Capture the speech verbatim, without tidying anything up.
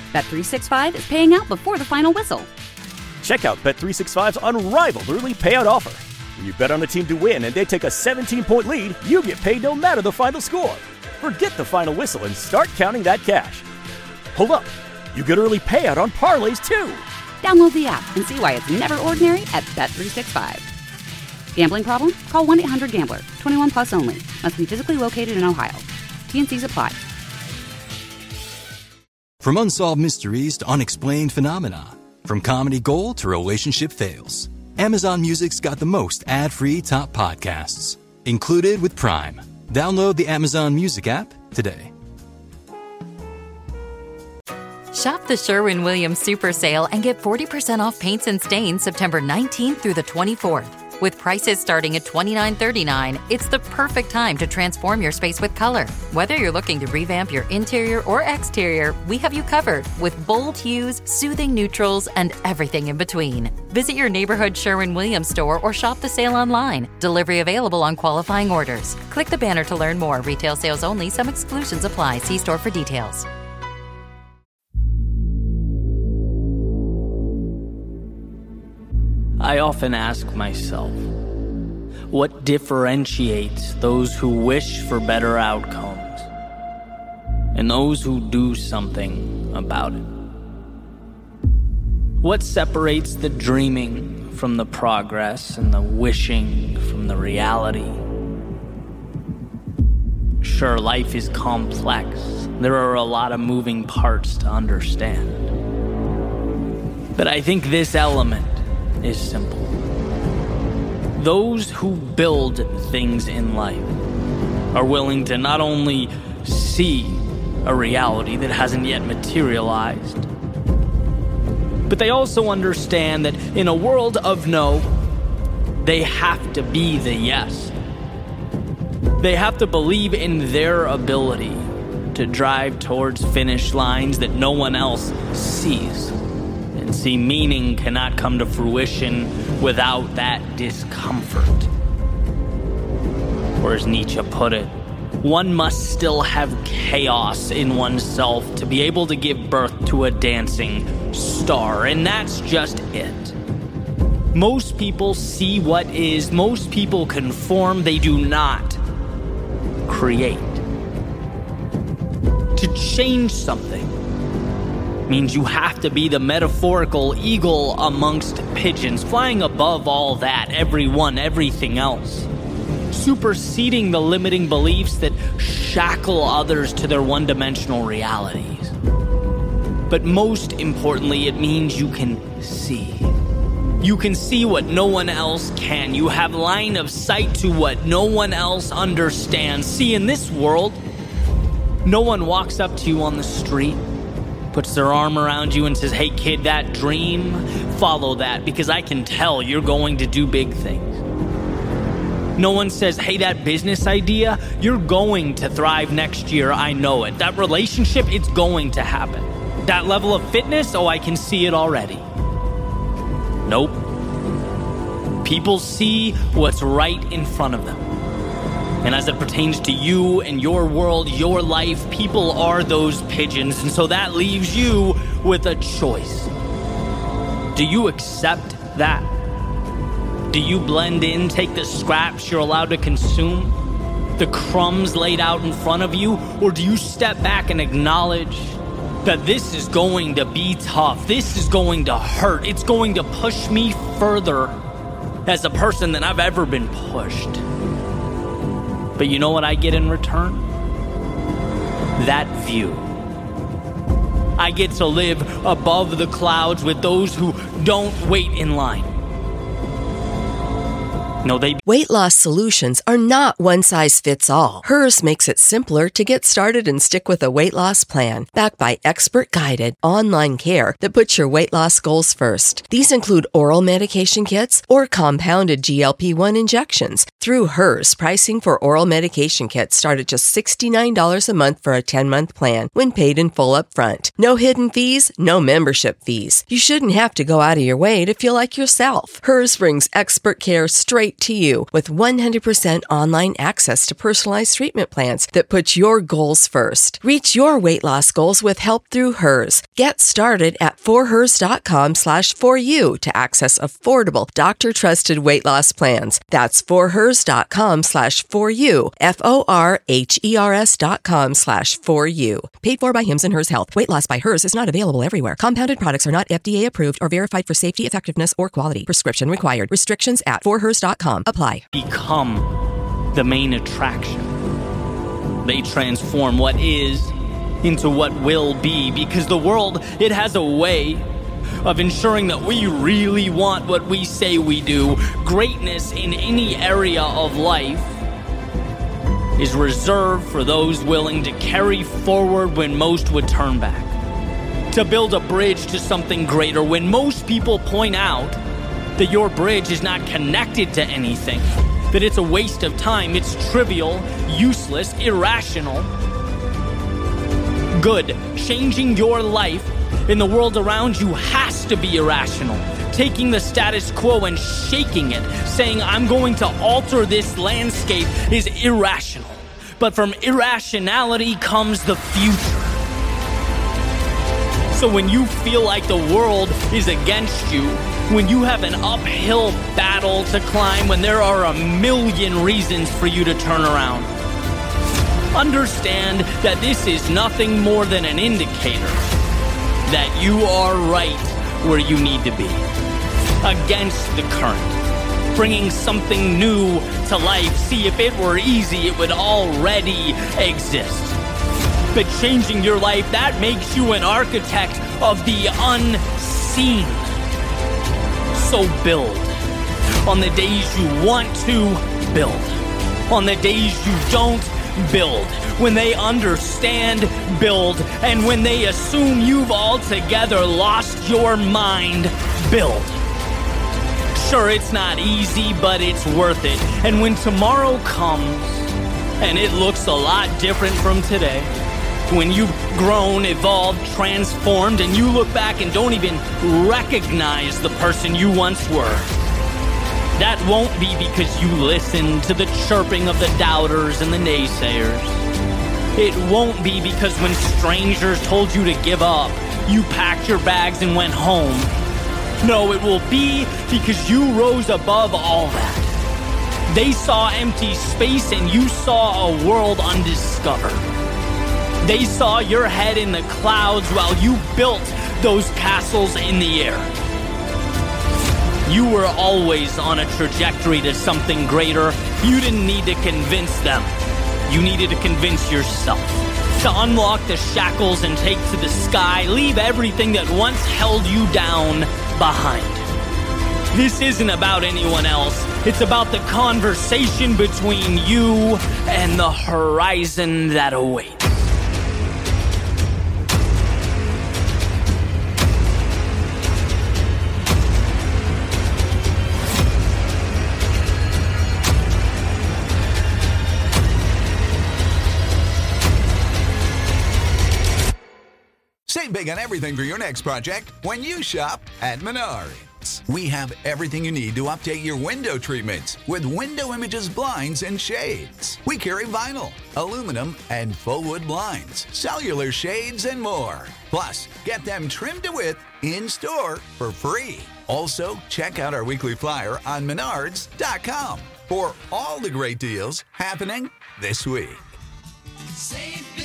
Bet three sixty-five is paying out before the final whistle. Check out Bet three sixty-five's unrivaled early payout offer. When you bet on a team to win and they take a seventeen-point lead, you get paid no matter the final score. Forget the final whistle and start counting that cash. Hold up. You get early payout on parlays, too. Download the app and see why it's never ordinary at Bet three sixty-five. Gambling problem? Call one eight hundred gambler. twenty-one plus only. Must be physically located in Ohio. T and Cs apply. From unsolved mysteries to unexplained phenomena. From comedy gold to relationship fails. Amazon Music's got the most ad-free top podcasts. Included with Prime. Download the Amazon Music app today. Shop the Sherwin-Williams Super Sale and get forty percent off paints and stains September nineteenth through the twenty-fourth. With prices starting at twenty-nine thirty-nine, it's the perfect time to transform your space with color. Whether you're looking to revamp your interior or exterior, we have you covered with bold hues, soothing neutrals, and everything in between. Visit your neighborhood Sherwin-Williams store or shop the sale online. Delivery available on qualifying orders. Click the banner to learn more. Retail sales only. Some exclusions apply. See store for details. I often ask myself, what differentiates those who wish for better outcomes and those who do something about it? What separates the dreaming from the progress and the wishing from the reality? Sure, life is complex. There are a lot of moving parts to understand. But I think this element is simple. Those who build things in life are willing to not only see a reality that hasn't yet materialized, but they also understand that in a world of no, they have to be the yes. They have to believe in their ability to drive towards finish lines that no one else sees. See, meaning cannot come to fruition without that discomfort. Or as Nietzsche put it, one must still have chaos in oneself to be able to give birth to a dancing star, and that's just it. Most people see what is, most people conform, they do not create. To change something means you have to be the metaphorical eagle amongst pigeons, flying above all that, everyone, everything else, superseding the limiting beliefs that shackle others to their one-dimensional realities. But most importantly, it means you can see. You can see what no one else can. You have line of sight to what no one else understands. See, in this world, no one walks up to you on the street, puts their arm around you and says, hey kid, that dream, follow that, because I can tell you're going to do big things. No one says, hey, that business idea, you're going to thrive next year, I know it. That relationship, it's going to happen. That level of fitness, oh, I can see it already. Nope. People see what's right in front of them. And as it pertains to you and your world, your life, people are those pigeons. And so that leaves you with a choice. Do you accept that? Do you blend in, take the scraps you're allowed to consume, the crumbs laid out in front of you? Or do you step back and acknowledge that this is going to be tough, this is going to hurt, it's going to push me further as a person than I've ever been pushed? But you know what I get in return? That view. I get to live above the clouds with those who don't wait in line. No, they... Weight loss solutions are not one size fits all. Hers makes it simpler to get started and stick with a weight loss plan, backed by expert-guided online care that puts your weight loss goals first. These include oral medication kits or compounded G L P one injections. Through Hers, pricing for oral medication kits start at just sixty-nine dollars a month for a ten-month plan when paid in full up front. No hidden fees, no membership fees. You shouldn't have to go out of your way to feel like yourself. Hers brings expert care straight right to you with one hundred percent online access to personalized treatment plans that put your goals first. Reach your weight loss goals with help through Hers. Get started at forhers.com slash for you to access affordable, doctor-trusted weight loss plans. That's forhers.com slash for you, F-O-R-H-E-R-S dot com slash for you. Paid for by Hims and Hers Health. Weight loss by Hers is not available everywhere. Compounded products are not F D A approved or verified for safety, effectiveness, or quality. Prescription required. Restrictions at for hers dot com apply. Become the main attraction. They transform what is into what will be, because the world, it has a way of ensuring that we really want what we say we do. Greatness in any area of life is reserved for those willing to carry forward when most would turn back. To build a bridge to something greater when most people point out that your bridge is not connected to anything, that it's a waste of time, it's trivial, useless, irrational. Good. Changing your life in the world around you has to be irrational. Taking the status quo and shaking it, saying, I'm going to alter this landscape, is irrational. But from irrationality comes the future. So when you feel like the world is against you, when you have an uphill battle to climb, when there are a million reasons for you to turn around, understand that this is nothing more than an indicator that you are right where you need to be. Against the current. Bringing something new to life. See, if it were easy, it would already exist. But changing your life, that makes you an architect of the unseen. So build. On the days you want to, build. On the days you don't, build. When they understand, build. And when they assume you've altogether lost your mind, build. Sure, it's not easy, but it's worth it. And when tomorrow comes, and it looks a lot different from today, when you've grown, evolved, transformed, and you look back and don't even recognize the person you once were, that won't be because you listened to the chirping of the doubters and the naysayers. It won't be because when strangers told you to give up, you packed your bags and went home. No, it will be because you rose above all that. They saw empty space and you saw a world undiscovered. They saw your head in the clouds while you built those castles in the air. You were always on a trajectory to something greater. You didn't need to convince them. You needed to convince yourself. To unlock the shackles and take to the sky, leave everything that once held you down behind. This isn't about anyone else. It's about the conversation between you and the horizon that awaits. Save big on everything for your next project when you shop at Menards. We have everything you need to update your window treatments with Window Images blinds and shades. We carry vinyl, aluminum, and full wood blinds, cellular shades, and more. Plus, get them trimmed to width in-store for free. Also, check out our weekly flyer on menards dot com for all the great deals happening this week. Save